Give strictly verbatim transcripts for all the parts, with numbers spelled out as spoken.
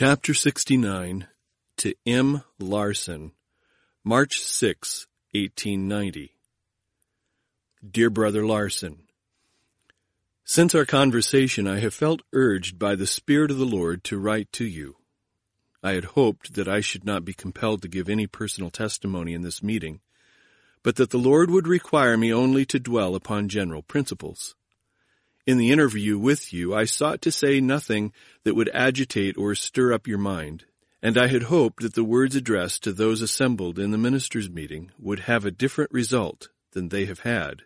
Chapter sixty-nine, to M. Larson, March sixth, eighteen ninety. Dear Brother Larson, since our conversation I have felt urged by the Spirit of the Lord to write to you. I had hoped that I should not be compelled to give any personal testimony in this meeting, but that the Lord would require me only to dwell upon general principles. In the interview with you, I sought to say nothing that would agitate or stir up your mind, and I had hoped that the words addressed to those assembled in the ministers' meeting would have a different result than they have had.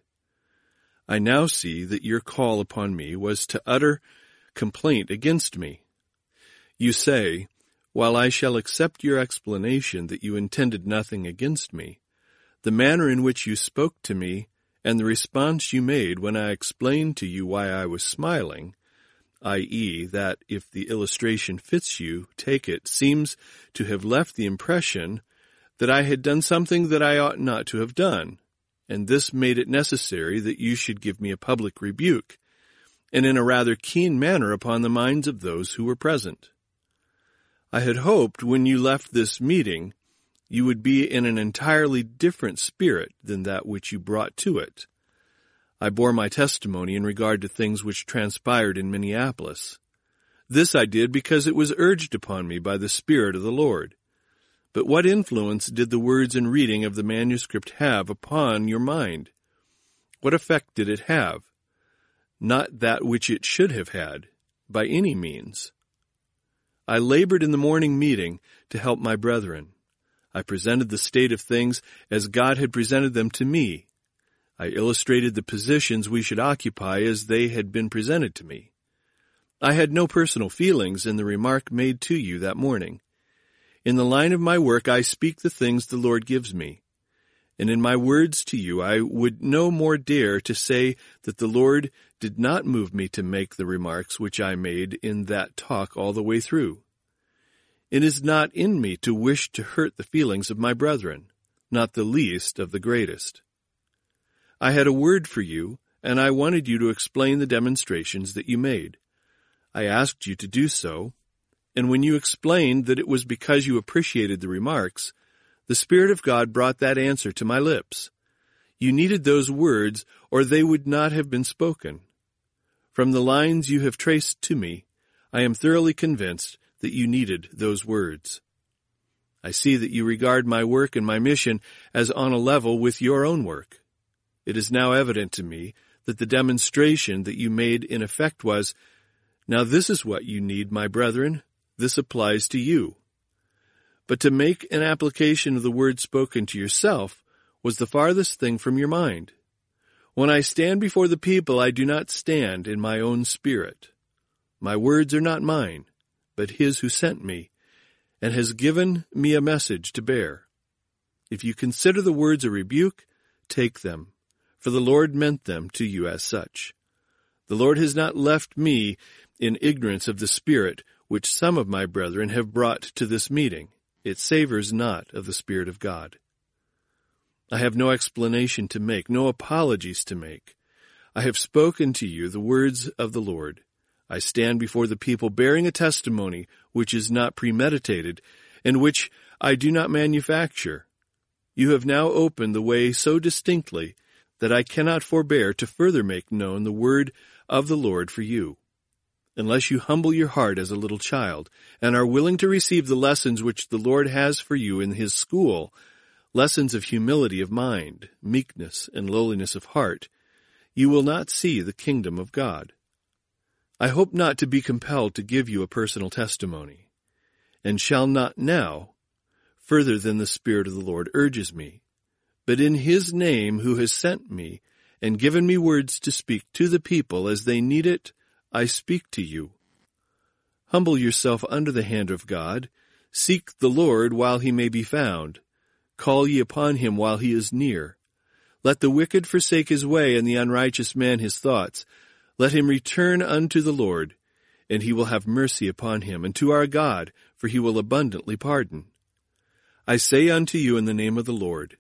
I now see that your call upon me was to utter complaint against me. You say, while I shall accept your explanation that you intended nothing against me, the manner in which you spoke to me and the response you made when I explained to you why I was smiling, that is, that if the illustration fits you, take it, seems to have left the impression that I had done something that I ought not to have done, and this made it necessary that you should give me a public rebuke, and in a rather keen manner upon the minds of those who were present. I had hoped when you left this meeting you would be in an entirely different spirit than that which you brought to it. I bore my testimony in regard to things which transpired in Minneapolis. This I did because it was urged upon me by the Spirit of the Lord. But what influence did the words and reading of the manuscript have upon your mind? What effect did it have? Not that which it should have had, by any means. I labored in the morning meeting to help my brethren. I presented the state of things as God had presented them to me. I illustrated the positions we should occupy as they had been presented to me. I had no personal feelings in the remark made to you that morning. In the line of my work I speak the things the Lord gives me. And in my words to you I would no more dare to say that the Lord did not move me to make the remarks which I made in that talk all the way through. It is not in me to wish to hurt the feelings of my brethren, not the least of the greatest. I had a word for you, and I wanted you to explain the demonstrations that you made. I asked you to do so, and when you explained that it was because you appreciated the remarks, the Spirit of God brought that answer to my lips. You needed those words, or they would not have been spoken. From the lines you have traced to me, I am thoroughly convinced that you needed those words. I see that you regard my work and my mission as on a level with your own work. It is now evident to me that the demonstration that you made in effect was, now this is what you need, my brethren, this applies to you. But to make an application of the word spoken to yourself was the farthest thing from your mind. When I stand before the people, I do not stand in my own spirit. My words are not mine, but his who sent me, and has given me a message to bear. If you consider the words a rebuke, take them, for the Lord meant them to you as such. The Lord has not left me in ignorance of the Spirit which some of my brethren have brought to this meeting. It savors not of the Spirit of God. I have no explanation to make, no apologies to make. I have spoken to you the words of the Lord. I stand before the people bearing a testimony which is not premeditated and which I do not manufacture. You have now opened the way so distinctly that I cannot forbear to further make known the word of the Lord for you. Unless you humble your heart as a little child and are willing to receive the lessons which the Lord has for you in his school, lessons of humility of mind, meekness, and lowliness of heart, you will not see the kingdom of God. I hope not to be compelled to give you a personal testimony, and shall not now, further than the Spirit of the Lord urges me, but in his name who has sent me and given me words to speak to the people as they need it, I speak to you. Humble yourself under the hand of God, seek the Lord while he may be found, call ye upon him while he is near. Let the wicked forsake his way, and the unrighteous man his thoughts. Let him return unto the Lord, and he will have mercy upon him, and to our God, for he will abundantly pardon. I say unto you in the name of the Lord,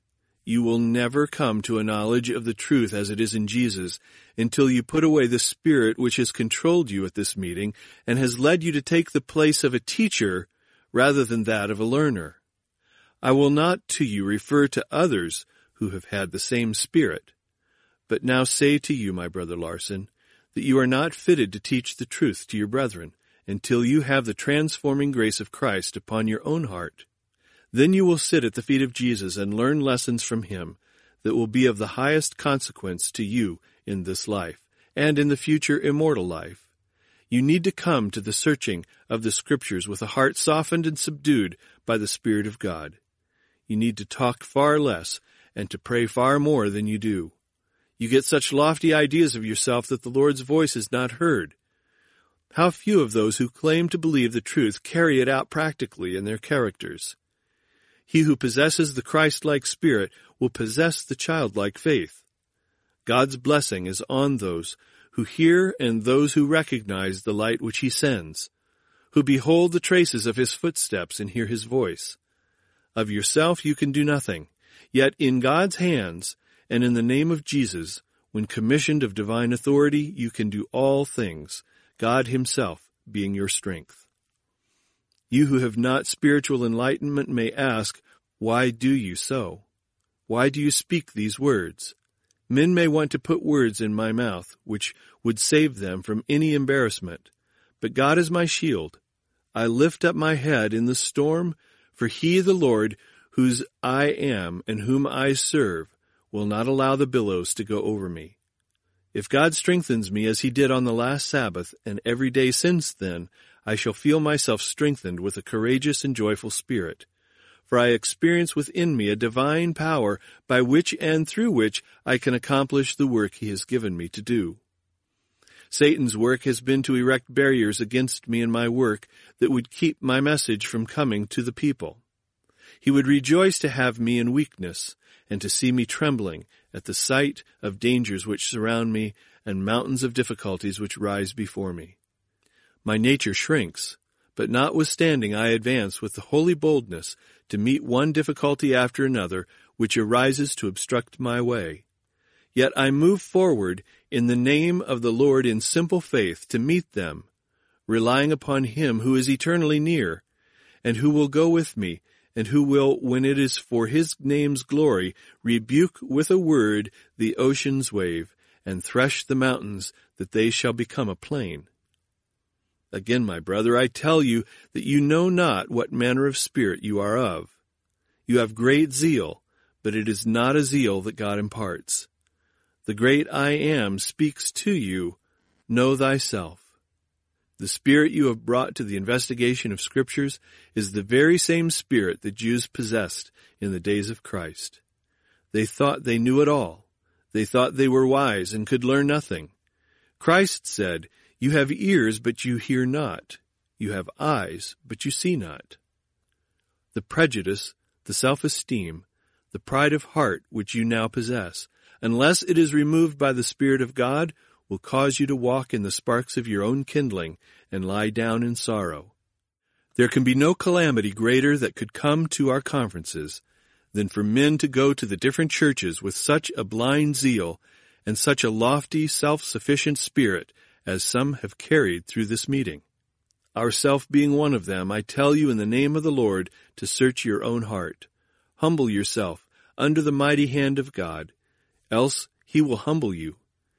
you will never come to a knowledge of the truth as it is in Jesus until you put away the spirit which has controlled you at this meeting and has led you to take the place of a teacher rather than that of a learner. I will not to you refer to others who have had the same spirit, but now say to you, my brother Larson, that you are not fitted to teach the truth to your brethren until you have the transforming grace of Christ upon your own heart. Then you will sit at the feet of Jesus and learn lessons from him that will be of the highest consequence to you in this life and in the future immortal life. You need to come to the searching of the Scriptures with a heart softened and subdued by the Spirit of God. You need to talk far less and to pray far more than you do. You get such lofty ideas of yourself that the Lord's voice is not heard. How few of those who claim to believe the truth carry it out practically in their characters. He who possesses the Christ-like spirit will possess the childlike faith. God's blessing is on those who hear and those who recognize the light which he sends, who behold the traces of his footsteps and hear his voice. Of yourself you can do nothing, yet in God's hands and in the name of Jesus, when commissioned of divine authority, you can do all things, God himself being your strength. You who have not spiritual enlightenment may ask, why do you so? Why do you speak these words? Men may want to put words in my mouth, which would save them from any embarrassment. But God is my shield. I lift up my head in the storm, for he, the Lord, whose I am and whom I serve, will not allow the billows to go over me. If God strengthens me as he did on the last Sabbath and every day since then, I shall feel myself strengthened with a courageous and joyful spirit. For I experience within me a divine power by which and through which I can accomplish the work he has given me to do. Satan's work has been to erect barriers against me and my work that would keep my message from coming to the people. He would rejoice to have me in weakness and to see me trembling at the sight of dangers which surround me and mountains of difficulties which rise before me. My nature shrinks, but notwithstanding I advance with the holy boldness to meet one difficulty after another which arises to obstruct my way. Yet I move forward in the name of the Lord in simple faith to meet them, relying upon him who is eternally near, and who will go with me, and who will, when it is for his name's glory, rebuke with a word the ocean's wave, and thresh the mountains, that they shall become a plain. Again, my brother, I tell you that you know not what manner of spirit you are of. You have great zeal, but it is not a zeal that God imparts. The great I Am speaks to you, know thyself. The spirit you have brought to the investigation of Scriptures is the very same spirit the Jews possessed in the days of Christ. They thought they knew it all. They thought they were wise and could learn nothing. Christ said, you have ears, but you hear not. You have eyes, but you see not. The prejudice, the self-esteem, the pride of heart which you now possess, unless it is removed by the Spirit of God, will cause you to walk in the sparks of your own kindling and lie down in sorrow. There can be no calamity greater that could come to our conferences than for men to go to the different churches with such a blind zeal and such a lofty, self-sufficient spirit as some have carried through this meeting. Ourself being one of them, I tell you in the name of the Lord to search your own heart. Humble yourself under the mighty hand of God, else he will humble you.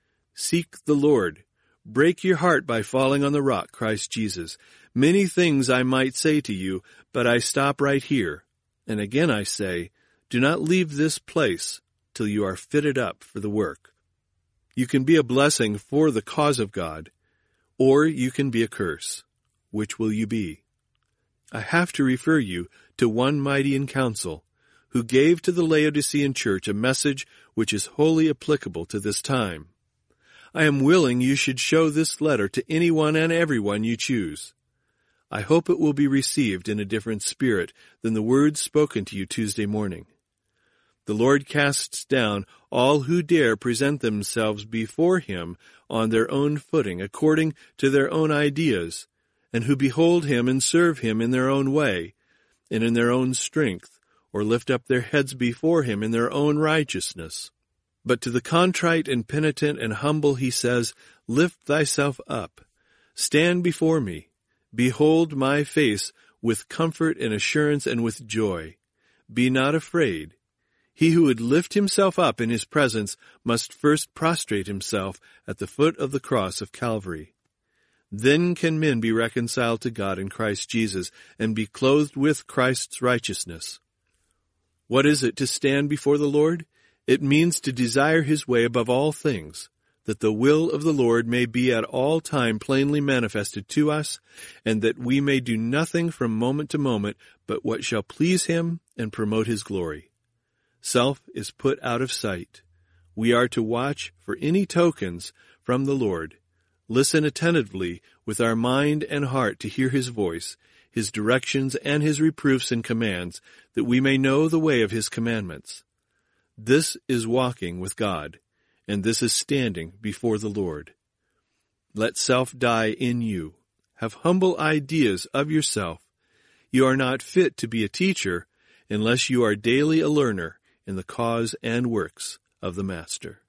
Seek the Lord. Break your heart by falling on the rock, Christ Jesus. Many things I might say to you, but I stop right here. And again I say, do not leave this place till you are fitted up for the work. You can be a blessing for the cause of God, or you can be a curse. Which will you be? I have to refer you to one mighty in council, who gave to the Laodicean church a message which is wholly applicable to this time. I am willing you should show this letter to anyone and everyone you choose. I hope it will be received in a different spirit than the words spoken to you Tuesday morning. The Lord casts down all who dare present themselves before him on their own footing, according to their own ideas, and who behold him and serve him in their own way, and in their own strength, or lift up their heads before him in their own righteousness. But to the contrite and penitent and humble he says, Lift thyself up, stand before me, behold my face with comfort and assurance and with joy. Be not afraid. He who would lift himself up in his presence must first prostrate himself at the foot of the cross of Calvary. Then can men be reconciled to God in Christ Jesus and be clothed with Christ's righteousness. What is it to stand before the Lord? It means to desire his way above all things, that the will of the Lord may be at all time plainly manifested to us, and that we may do nothing from moment to moment but what shall please him and promote his glory. Self is put out of sight. We are to watch for any tokens from the Lord, listen attentively with our mind and heart to hear his voice, his directions and his reproofs and commands, that we may know the way of his commandments. This is walking with God, and this is standing before the Lord. Let self die in you. Have humble ideas of yourself. You are not fit to be a teacher unless you are daily a learner in the cause and works of the Master.